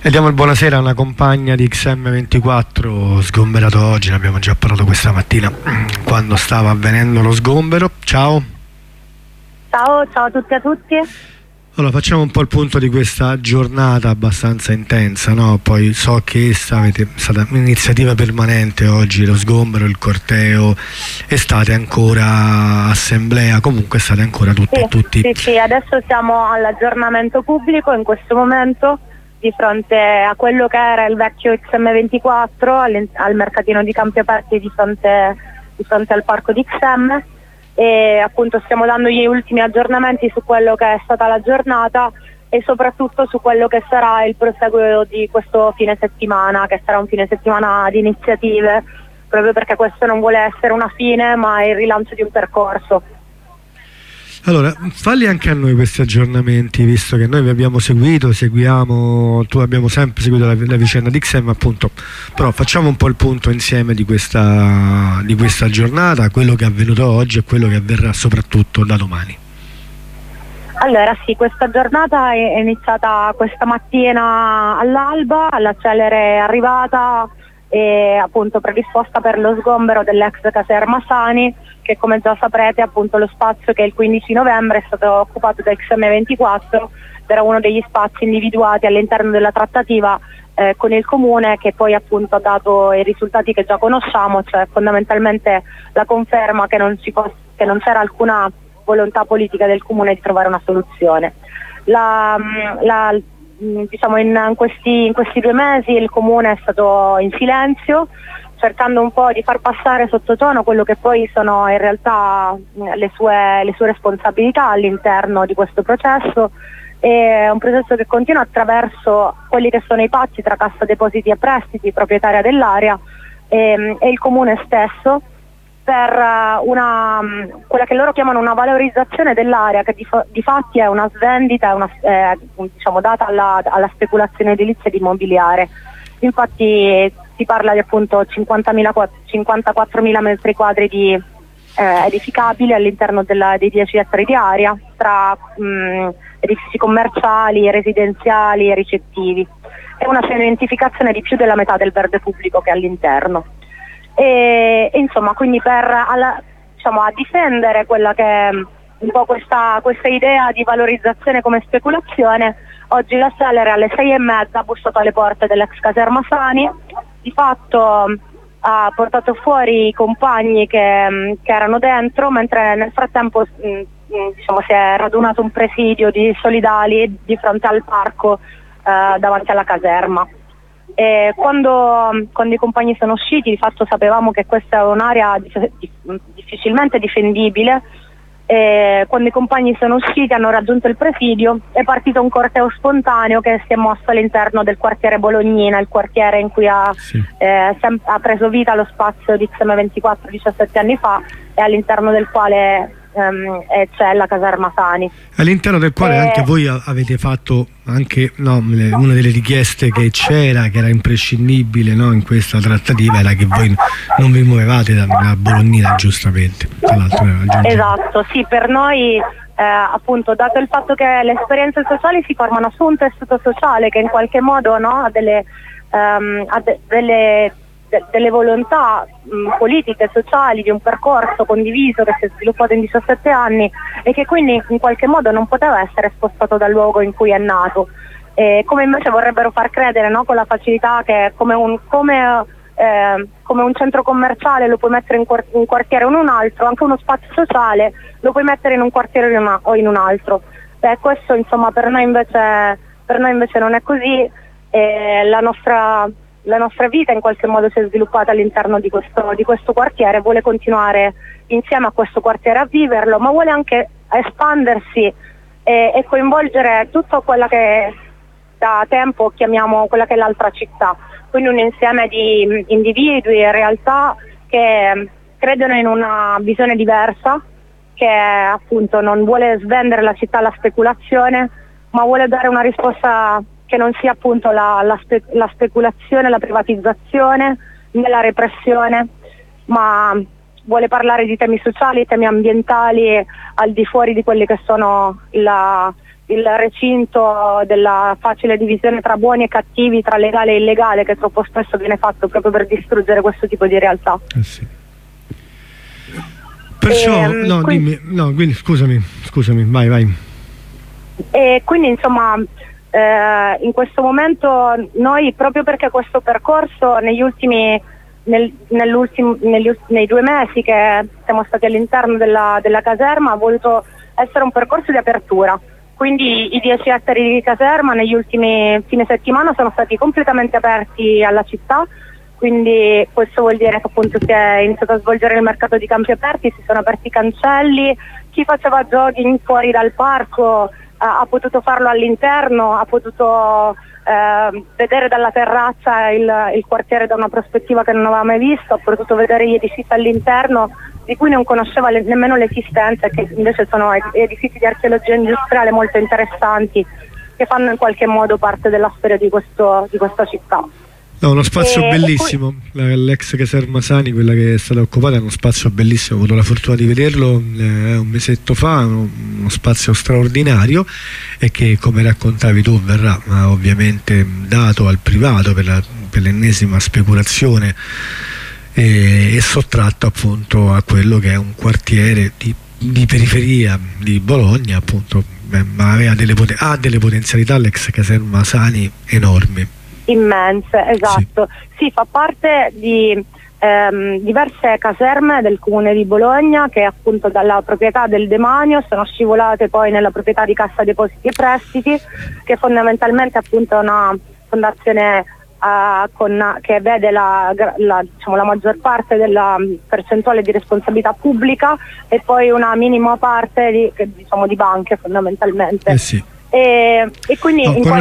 E diamo il buonasera a una compagna di XM24 sgomberato oggi, ne abbiamo già parlato questa mattina quando stava avvenendo lo sgombero. Ciao. Ciao a tutti e a tutti. Allora, facciamo un po' il punto di questa giornata abbastanza intensa, no? Poi so che avete stata un'iniziativa permanente oggi, lo sgombero, il corteo, e state ancora assemblea, comunque state ancora tutti. Sì, adesso siamo all'aggiornamento pubblico in questo momento, di fronte a quello che era il vecchio XM24 al mercatino di Campi Aperti di fronte al parco di XM, e appunto stiamo dando gli ultimi aggiornamenti su quello che è stata la giornata e soprattutto su quello che sarà il proseguo di questo fine settimana, che sarà un fine settimana di iniziative, proprio perché questo non vuole essere una fine ma il rilancio di un percorso. Allora, falli anche a noi questi aggiornamenti, visto che noi vi abbiamo seguito, tu abbiamo sempre seguito la vicenda di XM, appunto, però facciamo un po' il punto insieme di questa giornata, quello che è avvenuto oggi e quello che avverrà soprattutto da domani. Allora sì, questa giornata è iniziata questa mattina all'alba, alla celere arrivata e appunto predisposta per lo sgombero dell'ex caserma Sani, che come già saprete appunto lo spazio che il 15 novembre è stato occupato da XM24 era uno degli spazi individuati all'interno della trattativa con il comune, che poi appunto ha dato i risultati che già conosciamo, cioè fondamentalmente la conferma che non c'era alcuna volontà politica del comune di trovare una soluzione. Diciamo in questi 2 mesi il comune è stato in silenzio, cercando un po' di far passare sottotono quello che poi sono in realtà le sue responsabilità all'interno di questo processo. È un processo che continua attraverso quelli che sono i patti tra Cassa Depositi e Prestiti, proprietaria dell'area, e il comune stesso, per quella che loro chiamano una valorizzazione dell'area, che di fatti è una svendita, diciamo data alla speculazione edilizia ed immobiliare. Infatti si parla di appunto 54.000 metri quadri di edificabili all'interno dei 10 ettari di area, tra edifici commerciali, residenziali e ricettivi. È una cementificazione di più della metà del verde pubblico che è all'interno. E insomma, quindi a difendere quella che è un po' questa idea di valorizzazione come speculazione, oggi la celere alle 6:30 ha bussato alle porte dell'ex caserma Sani, di fatto ha portato fuori i compagni che erano dentro, mentre nel frattempo si è radunato un presidio di solidali di fronte al parco davanti alla caserma. E quando i compagni sono usciti, di fatto sapevamo che questa è un'area difficilmente difendibile, e quando i compagni sono usciti hanno raggiunto il presidio, è partito un corteo spontaneo che si è mosso all'interno del quartiere Bolognina, il quartiere in cui ha preso vita lo spazio di XM24 17 anni fa, e all'interno del quale c'è la caserma Sani. All'interno del quale anche voi avete fatto anche una delle richieste che c'era, che era imprescindibile, no, in questa trattativa, era che voi non vi muovevate da Bolognina, giustamente. Tra l'altro, esatto, sì, per noi appunto, dato il fatto che le esperienze sociali si formano su un tessuto sociale che in qualche modo ha delle volontà politiche e sociali, di un percorso condiviso che si è sviluppato in 17 anni e che quindi in qualche modo non poteva essere spostato dal luogo in cui è nato, come invece vorrebbero far credere, no? Con la facilità che come un centro commerciale lo puoi mettere in un quartiere o in un altro, anche uno spazio sociale lo puoi mettere in un quartiere o in un altro. Questo insomma per noi invece non è così. La nostra vita in qualche modo si è sviluppata all'interno di questo quartiere, vuole continuare insieme a questo quartiere a viverlo, ma vuole anche espandersi e coinvolgere tutta quella che da tempo chiamiamo quella che è l'altra città, quindi un insieme di individui e realtà che credono in una visione diversa, che appunto non vuole svendere la città alla speculazione, ma vuole dare una risposta che non sia appunto la speculazione, la privatizzazione, né la repressione, ma vuole parlare di temi sociali, temi ambientali, al di fuori di quelli che sono il recinto della facile divisione tra buoni e cattivi, tra legale e illegale, che troppo spesso viene fatto proprio per distruggere questo tipo di realtà. Sì. Perciò, quindi scusami, vai. E quindi insomma in questo momento noi, proprio perché questo percorso nei 2 mesi che siamo stati all'interno della caserma ha voluto essere un percorso di apertura, quindi i 10 ettari di caserma negli ultimi fine settimana sono stati completamente aperti alla città, quindi questo vuol dire che appunto si è iniziato a svolgere il mercato di campi aperti, si sono aperti i cancelli, chi faceva jogging fuori dal parco ha potuto farlo all'interno, ha potuto vedere dalla terrazza il quartiere da una prospettiva che non aveva mai visto, ha potuto vedere gli edifici all'interno di cui non conosceva nemmeno l'esistenza, che invece sono edifici di archeologia industriale molto interessanti, che fanno in qualche modo parte della storia di questa città. No, uno spazio bellissimo, l'ex caserma Sani, quella che è stata occupata, è uno spazio bellissimo, ho avuto la fortuna di vederlo un mesetto fa, uno spazio straordinario e che, come raccontavi tu, verrà ovviamente dato al privato per l'ennesima speculazione e sottratto appunto a quello che è un quartiere di periferia di Bologna, appunto, ma ha delle potenzialità l'ex caserma Sani enormi. Immense, esatto. Sì, fa parte di diverse caserme del comune di Bologna che appunto dalla proprietà del demanio sono scivolate poi nella proprietà di Cassa Depositi e Prestiti, che fondamentalmente appunto è una fondazione che vede la maggior parte della percentuale di responsabilità pubblica e poi una minima parte di banche fondamentalmente. Sì. E quindi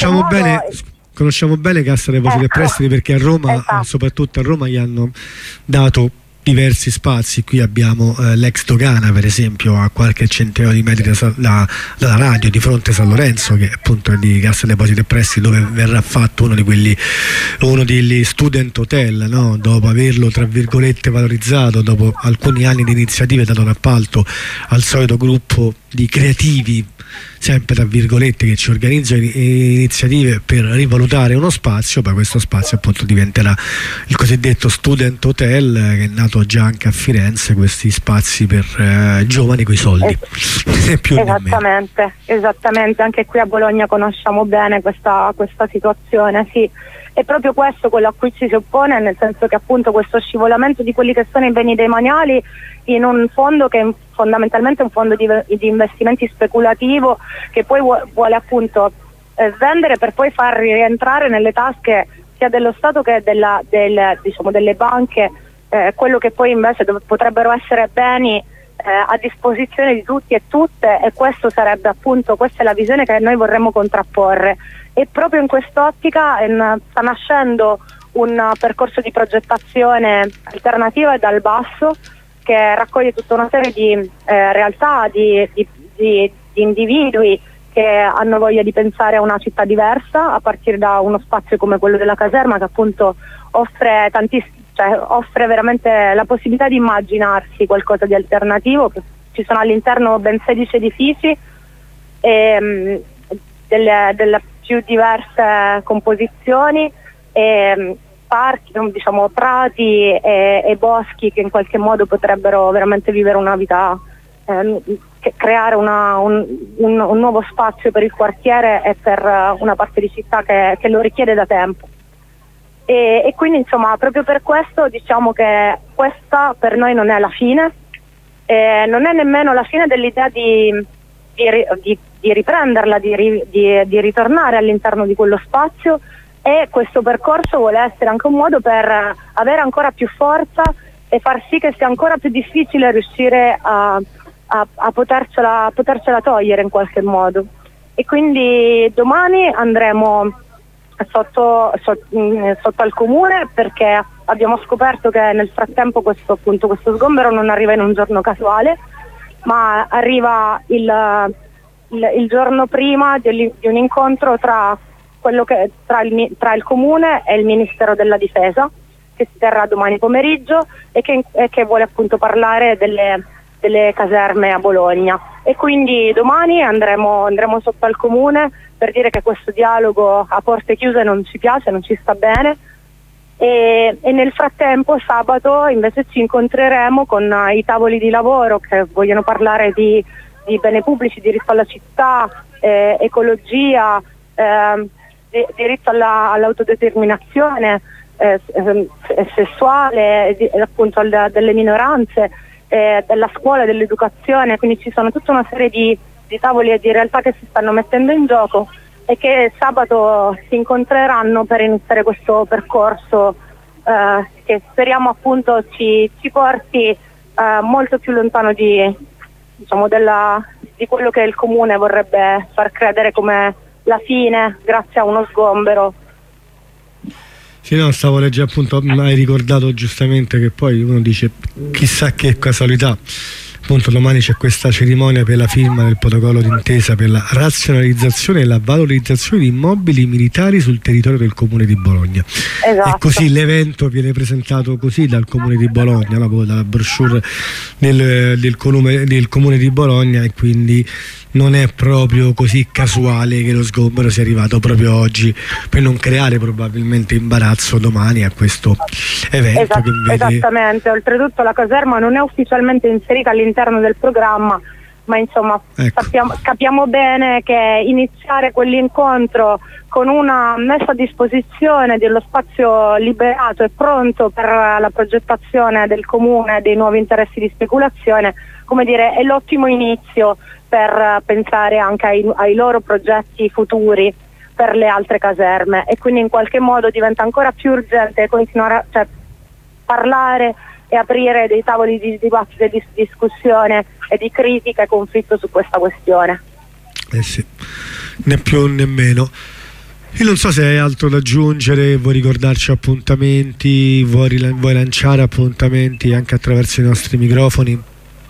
conosciamo bene Cassa Depositi e Prestiti, perché a Roma, esatto, soprattutto a Roma, gli hanno dato diversi spazi. Qui abbiamo l'ex dogana, per esempio, a qualche centinaio di metri dalla radio, di fronte a San Lorenzo, che appunto è di Cassa Depositi e Prestiti, dove verrà fatto uno degli student hotel, no? Dopo averlo tra virgolette valorizzato, dopo alcuni anni di iniziative, dato un appalto al solito gruppo di creativi, sempre tra virgolette, che ci organizzano iniziative per rivalutare uno spazio. Poi questo spazio appunto diventerà il cosiddetto student hotel, che è nato già anche a Firenze, questi spazi per giovani coi soldi. Esattamente, anche qui a Bologna conosciamo bene questa situazione, sì. È proprio questo quello a cui ci si oppone, nel senso che appunto questo scivolamento di quelli che sono i beni demaniali in un fondo che è fondamentalmente un fondo di investimenti speculativo, che poi vuole appunto vendere per poi far rientrare nelle tasche sia dello Stato che delle banche quello che poi invece potrebbero essere beni a disposizione di tutti e tutte, e questa è la visione che noi vorremmo contrapporre. E proprio in quest'ottica sta nascendo un percorso di progettazione alternativa e dal basso, che raccoglie tutta una serie di realtà, di individui che hanno voglia di pensare a una città diversa, a partire da uno spazio come quello della caserma, che appunto offre veramente la possibilità di immaginarsi qualcosa di alternativo. Ci sono all'interno ben 16 edifici delle più diverse composizioni, parchi, prati e boschi che in qualche modo potrebbero veramente vivere una vita, creare un nuovo spazio per il quartiere e per una parte di città che lo richiede da tempo. E quindi insomma, proprio per questo diciamo che questa per noi non è la fine, non è nemmeno la fine dell'idea di riprenderla, di ritornare all'interno di quello spazio, e questo percorso vuole essere anche un modo per avere ancora più forza e far sì che sia ancora più difficile riuscire a potercela togliere in qualche modo. E quindi domani andremo sotto al comune, perché abbiamo scoperto che nel frattempo questo sgombero non arriva in un giorno casuale, ma arriva il giorno prima di un incontro tra il comune e il Ministero della Difesa, che si terrà domani pomeriggio e che vuole appunto parlare delle delle caserme a Bologna. E quindi domani andremo sotto al comune per dire che questo dialogo a porte chiuse non ci piace, non ci sta bene, e nel frattempo sabato invece ci incontreremo con i tavoli di lavoro che vogliono parlare di beni pubblici, diritto alla città, ecologia, diritto all'autodeterminazione sessuale, appunto delle minoranze, della scuola, dell'educazione. Quindi ci sono tutta una serie di tavoli e di realtà che si stanno mettendo in gioco e che sabato si incontreranno per iniziare questo percorso che speriamo appunto ci porti molto più lontano di quello che il comune vorrebbe far credere come la fine grazie a uno sgombero. Sì, no, stavo leggendo, appunto, hai ricordato giustamente che poi uno dice chissà che casualità. Appunto domani c'è questa cerimonia per la firma del protocollo d'intesa per la razionalizzazione e la valorizzazione di immobili militari sul territorio del comune di Bologna. Esatto. E così l'evento viene presentato così dal comune di Bologna, dalla brochure del comune di Bologna, e quindi non è proprio così casuale che lo sgombero sia arrivato proprio oggi per non creare probabilmente imbarazzo domani a questo evento. Esattamente, oltretutto la caserma non è ufficialmente inserita all'interno del programma, ma insomma ecco, capiamo bene che iniziare quell'incontro con una messa a disposizione dello spazio liberato e pronto per la progettazione del comune dei nuovi interessi di speculazione, come dire, è l'ottimo inizio per pensare anche ai loro progetti futuri per le altre caserme, e quindi in qualche modo diventa ancora più urgente continuare a parlare e aprire dei tavoli di dibattito e di discussione e di critica e conflitto su questa questione. Sì, né più né meno. Io non so se hai altro da aggiungere, vuoi ricordarci appuntamenti, vuoi lanciare appuntamenti anche attraverso i nostri microfoni?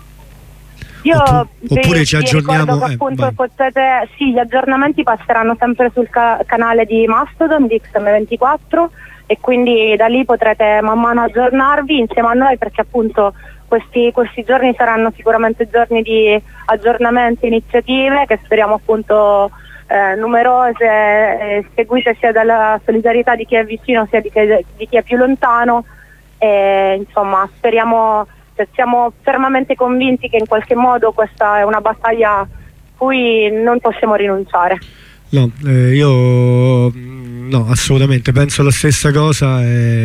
Oppure ci aggiorniamo? Appunto sì, gli aggiornamenti passeranno sempre sul canale di Mastodon di XM24, e quindi da lì potrete man mano aggiornarvi insieme a noi, perché appunto questi giorni saranno sicuramente giorni di aggiornamento, iniziative che speriamo appunto numerose, seguite sia dalla solidarietà di chi è vicino sia di chi è più lontano, e insomma siamo fermamente convinti che in qualche modo questa è una battaglia cui non possiamo rinunciare. No, io no, assolutamente penso la stessa cosa,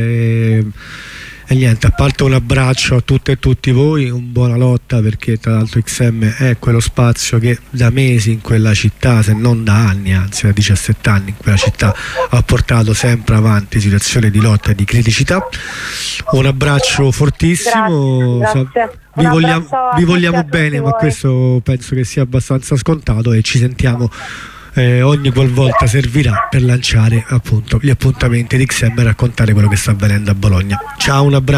e niente, a parte un abbraccio a tutte e tutti voi, un buona lotta, perché tra l'altro XM è quello spazio che da mesi in quella città, se non da anni, anzi da 17 anni in quella città, ha portato sempre avanti situazioni di lotta e di criticità. Un abbraccio fortissimo. Grazie. Vi vogliamo bene, ma questo penso che sia abbastanza scontato, e ci sentiamo ogni qualvolta servirà per lanciare appunto gli appuntamenti di XM e raccontare quello che sta avvenendo a Bologna. Ciao, un abbraccio.